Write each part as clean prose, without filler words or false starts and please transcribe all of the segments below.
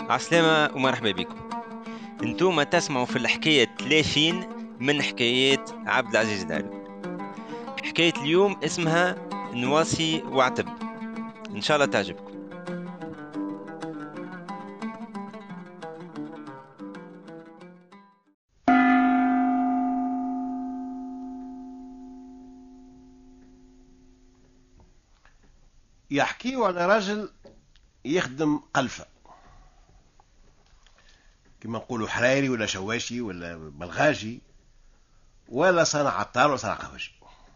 عسلامة ومرحبا بكم. انتم تسمعوا في الحكاية 30 من حكايات عبد العزيز دارو. حكاية اليوم اسمها نواصي وعتب. ان شاء الله تعجبكم. يحكيوا على راجل يخدم قلفة، كما نقولوا حراري ولا شواشي ولا بلغاجي ولا صانع عطار ولا صانع قهوجي.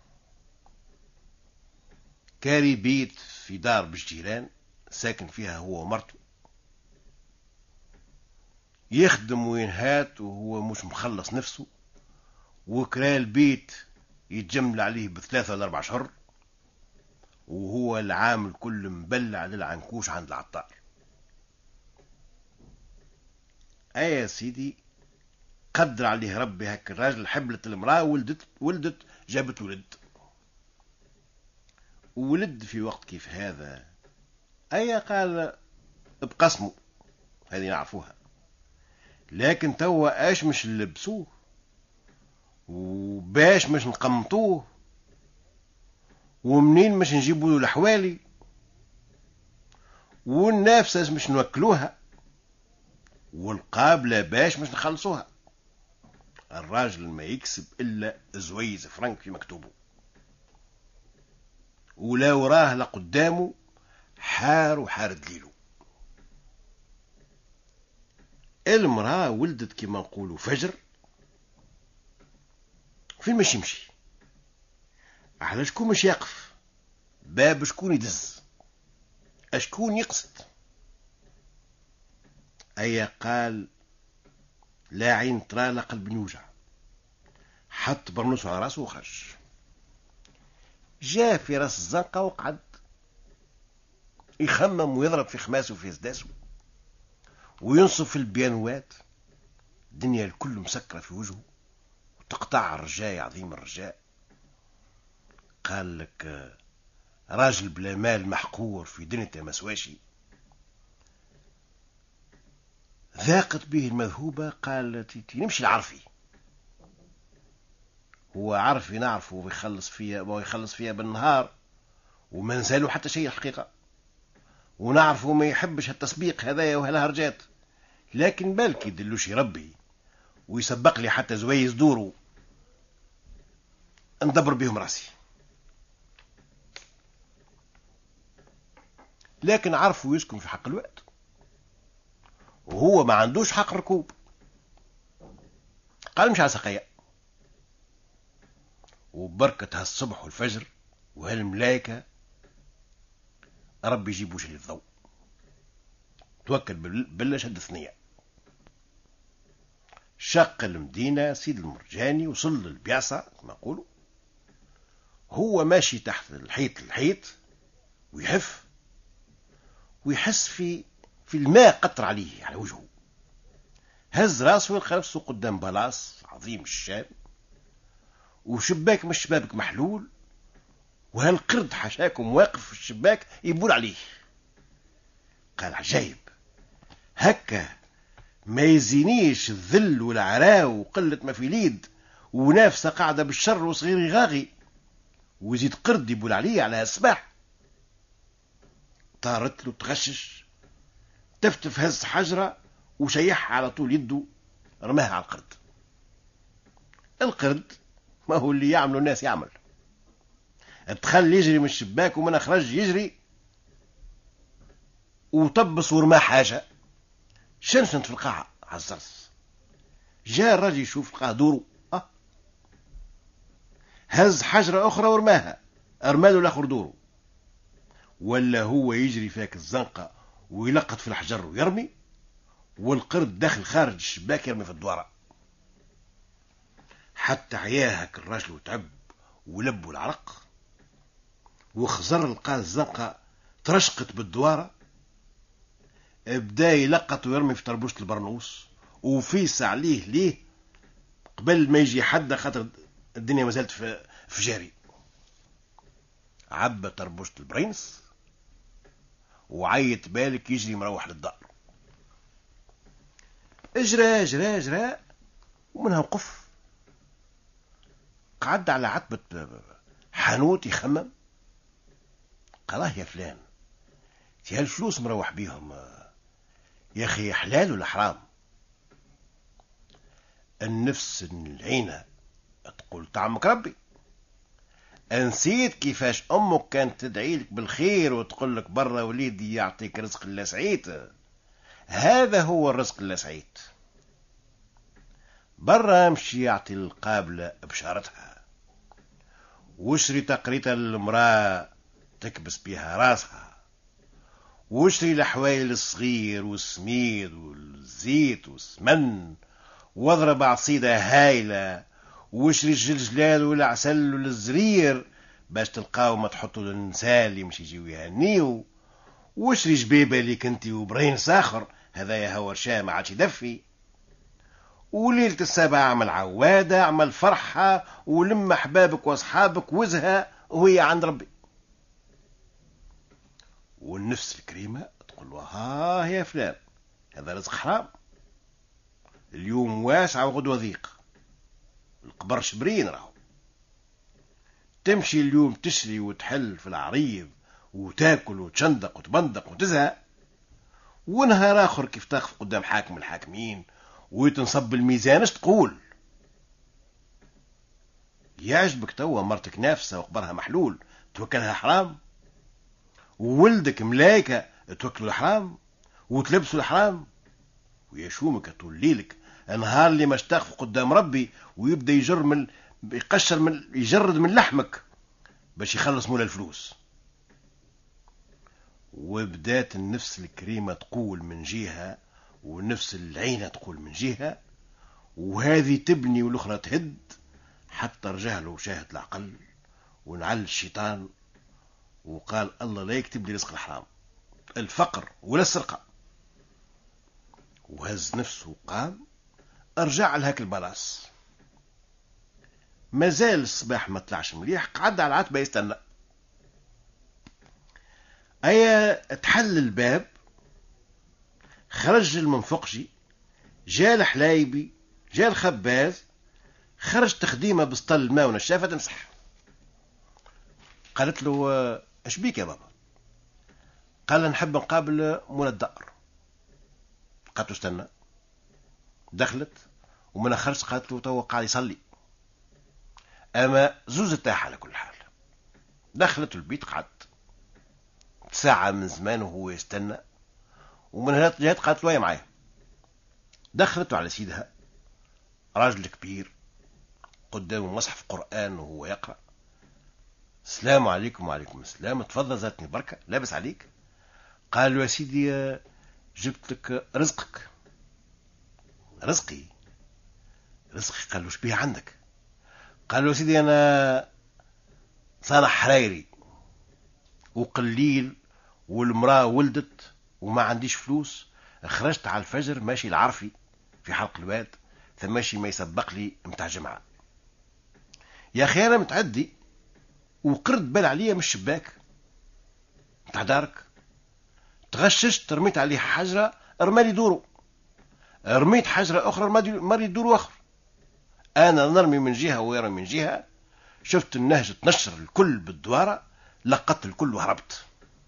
كاري بيت في دار بالجيران ساكن فيها هو ومرته، يخدم وينهات وهو مش مخلص نفسه، وكرا البيت يتجمل عليه بثلاثة ولا 4 أشهر، وهو العامل كل مبلع للعنكوش عند العطار. يا سيدي، قدر عليه ربي هك الراجل حبلت المرأة ولدت جابت ولد في وقت كيف هذا. قال بقسمه، هذه نعرفوها، لكن توا اش مش نلبسوه وباش مش نقمطوه ومنين مش نجيبوا له الحوالي والنافسة مش نوكلوها والقابلة باش مش نخلصوها. الراجل ما يكسب إلا زويز فرنك في مكتوبه، ولا وراه لقدامه حار وحار دليله. المرأة ولدت كما نقولوا فجر، فين مش يمشي على شكون مش يقف، باب شكون يدز، اشكون يقصد. قال لا عين ترى لا قلب يوجع، حط برنوسه على راسه وخرج. جاء في راس الزنقة وقعد يخمم ويضرب في خماسه وفي سداسه وينصف في البيانوات. الدنيا الكل مسكرة في وجهه وتقطع الرجاء عظيم الرجاء. قال لك راجل بلا مال محقور في دنيته مسواشي. ذاقت به المذهوبة، قال نمشي العرفي. هو عرفي نعرفه ويخلص فيها بالنهار وما نسالو حتى شيء الحقيقة، ونعرفه ما يحبش التسبيق هذايا وهالهرجات، لكن بالك يدلوش ربي ويسبق لي حتى زويز دوره ندبر بهم راسي. لكن عرفه يسكن في حق الوقت وهو ما عندوش حق ركوب. قال مش على سقيا، وبركة هالصبح والفجر وهالملايكة ربي يجيبوش لي الضوء. توكل بالله، شد ثنية، شق المدينة سيد المرجاني، وصل للبياسة كما نقولوا. هو ماشي تحت الحيط ويحف ويحس في الماء قطر عليه على وجهه. هز راسه ويلقى نفسه قدام بلاص عظيم الشان، وشباك من الشبابك محلول، وهالقرد حشاكم واقف في الشباك يبول عليه. قال عجايب، هكا ما يزينيش الذل والعراء وقلة ما في ليد ونافسة قاعدة بالشر وصغير يغاغي، ويزيد قرد يبول عليه على السباح. طارت له تغشش، تفتف هز حجرة وشيحها على طول يده، رماها على القرد. القرد ما هو اللي يعملوا الناس يعمل، دخل يجري من الشباك ومن خرج يجري وطبس ورماه حاجة شنشنت في القاعة على الزرس. جاء الرجل يشوف لقاه دوره، هز حجرة أخرى ورماها، أرماله الآخر دوره. ولا هو يجري فيك الزنقة ويلقط في الحجر ويرمي، والقرد داخل خارج الشباك يرمي في الدوارة. حتى عياهك الرجل وتعب ولبوا العرق، وخزر لقى الزنقة ترشقت بالدوارة. بدا يلقط ويرمي في طربوشة البرنوس وفيس عليه ليه قبل ما يجي حد، خاطر الدنيا ما زالت في جاري. عبى طربوشة البرينس وعيت بالك يجري مروح للدار. اجرى اجرى اجرى ومنها وقف، قعد على عتبة حانوت يخمم. قالاه يا فلان، تي هالفلوس مروح بيهم يا أخي حلال ولا حرام؟ النفس العينة تقول طعمك ربي. نسيت كيفاش أمك كانت تدعي لك بالخير وتقول لك برا وليدي يعطيك رزق الله سعيد. هذا هو الرزق الله سعيد. برا امشي يعطي القابلة بشارتها، واشري تقريطة للمرأة تكبس بها راسها، واشري الحوايل الصغير والسميد والزيت والسمن، واضرب عصيدة هايلة، واشري الجلجلال والعسل والزرير باش تلقاو ما تحطوا للنساء اللي مش يجيو يهنيو، واشري جبيبة اللي كنتي وبرين ساخر هذا يا هو رشاه ما عادش يدفي، وليلة السابعة اعمل عوادة، اعمل فرحة ولم احبابك واصحابك وزها وهي عند ربي. والنفس الكريمة تقول له ها يا فلان، هذا رزق حرام، اليوم واسع وغدوة ضيق، القبر شبرين راهو. تمشي اليوم تشري وتحل في العريض وتاكل وتشندق وتبندق وتزهق، ونهار اخر كيف تقف قدام حاكم الحاكمين وتنصب الميزان اش تقول؟ يعجبك توا مرتك نافسة وقبرها محلول توكلها حرام، وولدك ملايكة توكلوا الحرام وتلبسوا الحرام، ويشومك طول ليلك النهار اللي مش تقف قدام ربي ويبدا يجرد من لحمك باش يخلص مولا الفلوس. وبدات النفس الكريمة تقول من جهة، والنفس العينة تقول من جهة، وهذه تبني والاخرى تهد، حتى رجع له شاهد العقل ونعل الشيطان وقال الله لا يكتب لي رزق الحرام، الفقر ولا السرقة. وهز نفسه وقام، ارجع لهاك البلاص، مازال الصباح ما طلعش مليح، قعد على العتبة يستنى. ايا تحل الباب، خرج المنفقجي، جاء الحلايبي، جاء الخباز، خرج تخديمه بسطل الماء ونشافة تمسح. قالت له اش بيك يا بابا؟ قال نحب نقابل مولا الدار. قالت له استنى. دخلت ومن خرج قالت له تو قاعد يصلي، اما زوز ارتاح على كل حال. دخلت البيت، قعد ساعة من زمان وهو يستنى، ومن هنا جهات قالت له يا معايا. دخلت على سيدها، راجل كبير قدامه مصحف قرآن وهو يقرأ. السلام عليكم. وعليكم السلام. تفضل زادتني بركة، لابس عليك؟ قال له يا سيدي جبت لك رزقك. رزقي؟ رزقي؟ قال له شبيه عندك؟ قال له يا سيدي أنا صالح حرايري وقليل والمرأة ولدت وما عنديش فلوس، خرجت على الفجر ماشي العرفي في حلق الواد، ثماشي ما يسبق لي متاع جمعة. يا أخي أنا متعدي وقرد بال عليا من الشباك متاع دارك، تغششت، رميت عليه حجرة رمالي دورو، رميت حجرة أخرى رمالي دورو آخر، أنا نرمي من جهة ويرمي من جهة، شفت النهج تنشر الكل بالدوارة، لقطت الكل وهربت.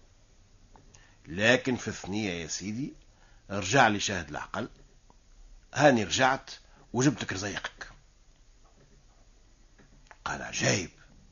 لكن في الثنية يا سيدي رجع لي شاهد العقل، هاني رجعت وجبت لك رزيقك. قال عجايب،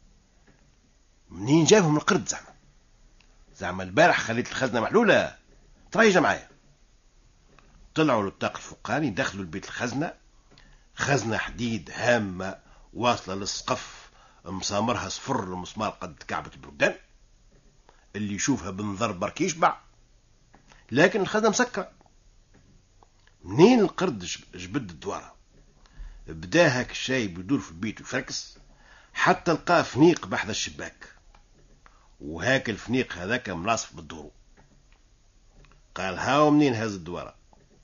منين جابهم القرد؟ زعما البارح خليت الخزنة محلولة، تريجة معايا. طلعوا للطاق الفوقاني، دخلوا البيت الخزنة، خزنة حديد هامة واصلة للسقف، مسامرها صفر المسمار قد كعبة البلدان، اللي يشوفها بنظر برك يشبع، لكن الخزنة مسكرة. منين القرد جبد الدوارة؟ بدا هاك الشايب يدور في البيت ويفركس حتى لقاه فنيق بحذا الشباك، وهاك الفنيق هذاك مناصف بالدورو. قال هاو منين هز الدوارة؟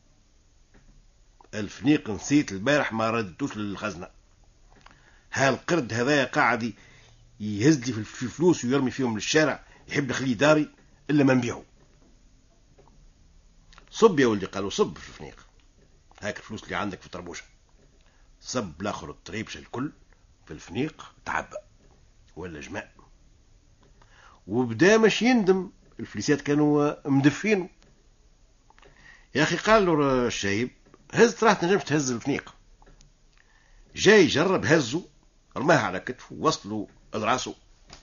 الفنيق نسيت البارح ما ردتوش للخزنة، هالقرد هذايا قاعد يهز لي في فلوس ويرمي فيهم للشارع، يحب يخلي داري إلا ما نبيعه. صب يا ولدي. قالوا صب في الفنيق. هاك الفلوس اللي عندك في الطربوشه. صب الاخر الطريبشه الكل في الفنيق، تعبى ولا جماع، وبدا مش يندم. الفليسات كانوا مدفين. يا اخي قال له الشايب هز، راه تنجمش تهز الفنيق. جاي جرب، هزه، رماه على كتفه، وصلوا لراسه.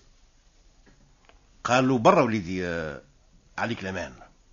قال له برا وليدي، عليك الامان،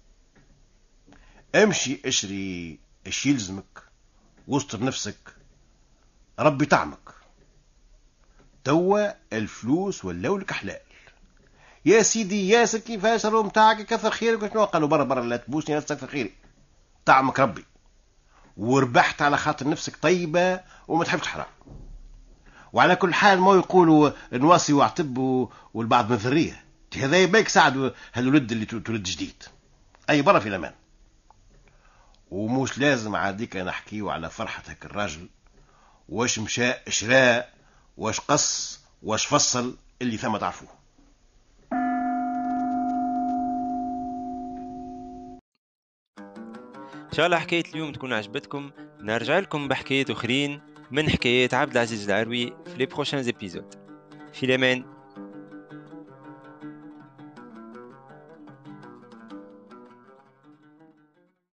امشي اشري اش يلزمك، واستر نفسك، ربي طعمك، توا الفلوس ولاو لك حلال. يا سيدي ياسر كيفاش الروم تاعك، كثر خيرك. شنو قالوا برا برا، لا تبوسني، لا تستكثر خيري، طعمك ربي، وربحت على خاطر نفسك طيبه وما تحبش حرام. وعلى كل حال ما يقولوا نواصي واعتب والبعض من ذريه، هذا يبيك ساعد هالولد اللي تولد جديد. اي برا في الامان. ومش لازم عاديك نحكيو على فرحة هك الراجل، واش مشى شراء، واش قص، واش فصل، اللي ثم تعرفوه. ان شاء الله حكاية اليوم تكون عجبتكم. نرجع لكم بحكايات اخرين من حكايات عبد العزيز العروي في لي بروشان ابيزود. في الامان.